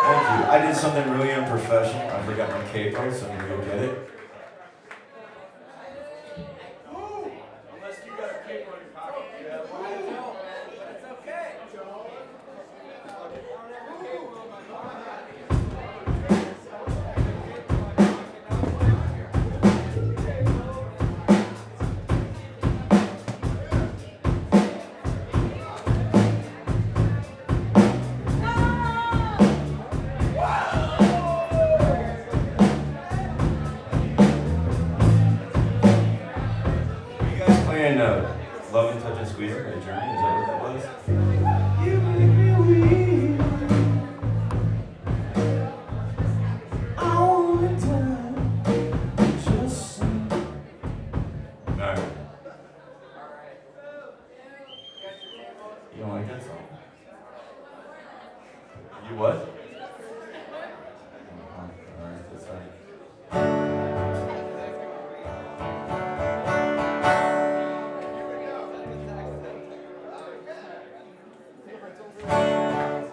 Thank you. I did something really unprofessional. I forgot my capo, so I'm gonna go get it. You guys playing Love and Touch and Squeeze by Journey? Is that what that was? You make me weak all the time. Just sing. Alright. You don't like that song? You what?